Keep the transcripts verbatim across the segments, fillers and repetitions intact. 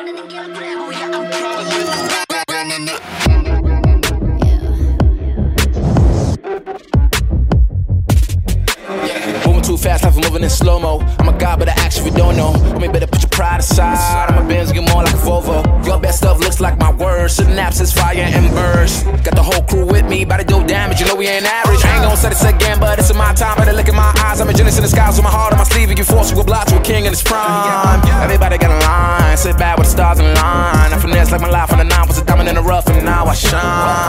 Moving too fast, life is moving in slow-mo. I'm a god, but I act if you don't know. Homie, better put your pride aside. I'm a Benz, get more like a Volvo. Your best stuff looks like my words. Synapses, fire, and burst. Got the whole crew with me, about to do damage. You know we ain't average. I ain't gon' say this again, but it's in my time. Better look in my eyes. I'm a genius in the skies with my heart on my sleeve. And you force you a block to a king in his prime. Everybody got a line. Sit back with the stars in line. I finesse like my life on the nine. Was a diamond in the rough, and now I shine.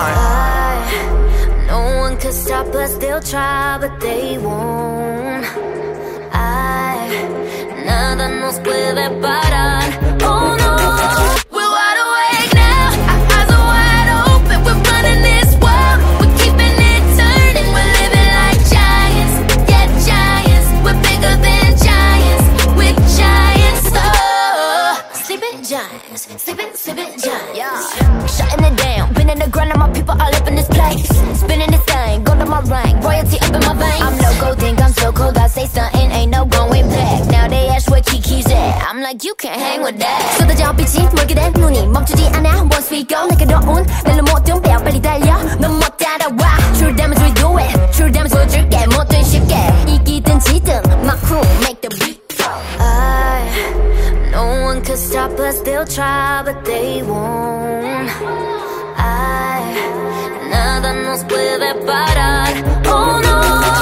I, no one could stop us. They'll try, but they won't. I, nada nos puede parar. Oh no, we're wide awake now. Our eyes are wide open. We're running this world. We're keeping it turning. We're living like giants. Yeah, giants. We're bigger than giants. We're giants. Oh, sleeping giants. Sleeping, sleeping giants. Yeah. Shutting it down. Been in the ground and my people all up in this place. Spinning this thing. Go to my rank. Royalty up in my veins. I'm no gold, think I'm so cold. I say something, ain't no going back. Now they ask where Kiki's at. I'm like, you can't hang with that. 쏟아져 빛이 멀게 된 눈이 멈추지 않아. Once we go, 내게 넣은 날로 모든 뼈 빨리 달려. 넌 못 따라와. True damage we do it. True damage 보여줄게. 뭐든 쉽게. 이기든 지든 my crew make the beat. I, no one could stop us. They'll try, but they won't. I, nada nos puede parar. Oh no.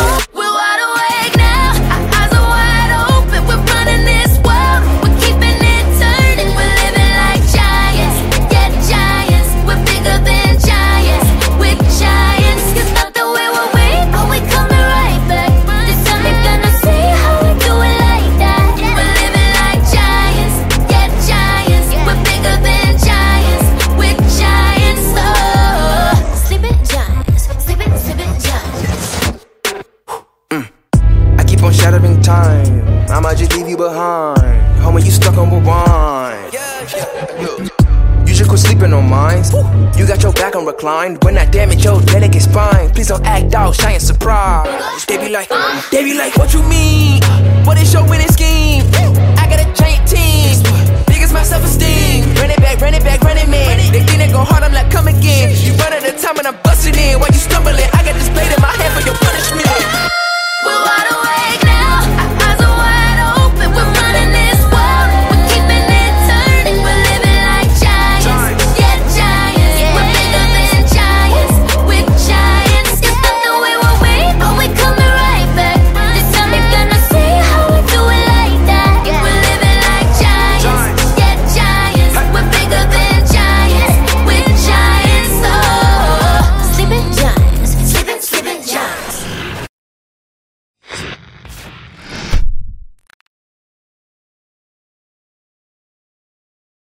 Shattering time, I'ma just leave you behind. Homie, you stuck on rewind. Yeah, yeah. You just quit sleeping on mine. You got your back on reclined. When I damage your delicate spine, please don't act out, shy and surprise. They be like, they be like, what you mean? What is your winning